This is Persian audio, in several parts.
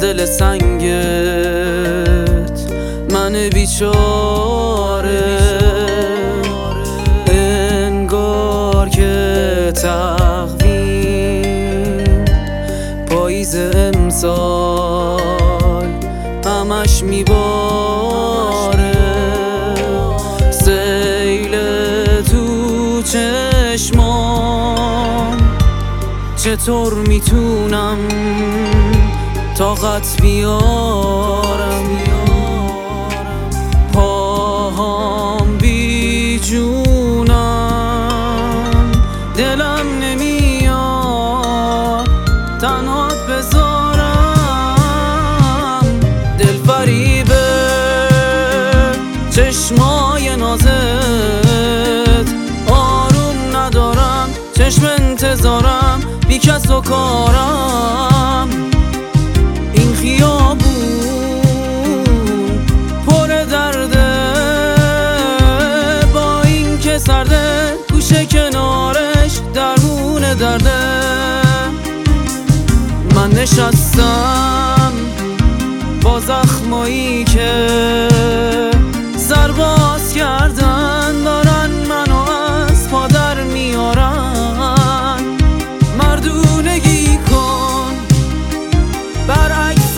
دل سنگت من بیچاره، انگار که تقویم پاییز امسال همش میباره، سیل تو چشمام چطور میتونم طاقت بیارم، پاهام بی جونم، دلم نمیاد تنهات بذارم. دل فریبه چشمای نازت، آروم ندارم چشم انتظارم بی کس و کارم. این خیابون پر درده، با این که سرده گوشه کنارش درمون درده. من نشستم با زخمایی که سرباز کردن، دارن منو از پا در میارن. مردونگی کن برعکس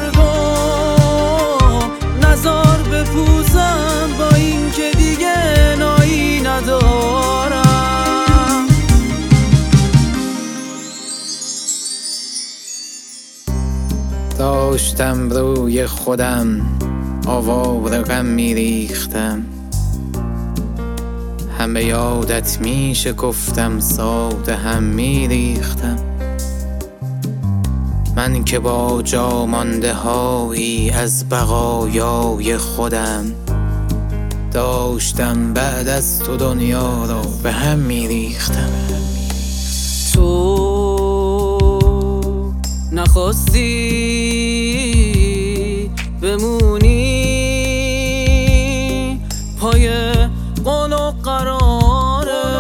مردم، نزار بپوزم با این که دیگه نایی ندارم. داشتم روی خودم آوار غم میریختم، هم به یادت میشکفتم ساده هم میریختم. من که با جا مانده هایی از بقایای خودم، داشتم بعد از تو دنیا را به هم میریختم. تو نخواستی بمونی پای قول و قراره،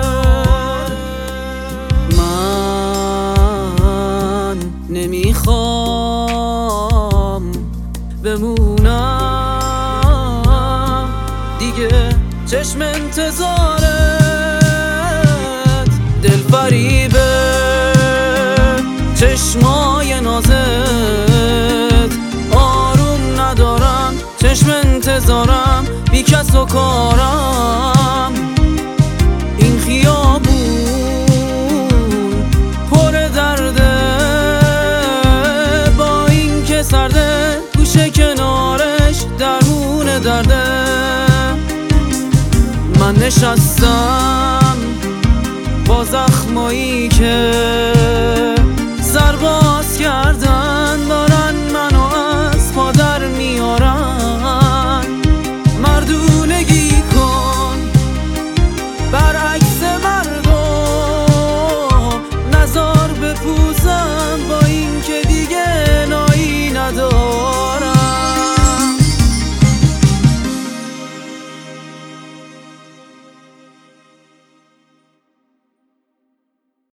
من نمیخوام بمونم دیگه چشم انتظارت. دل فریبه چشمای نازت، آروم ندارم چشم انتظارم بی کس و کارم. این خیابون پر درده، با این که سرده گوشه کنارش درمون درده. من نشستم با زخمایی که سرباز کردن، دارن منو از پا در میارن. مردونگی کن برعکس مردم، نزار بپوزم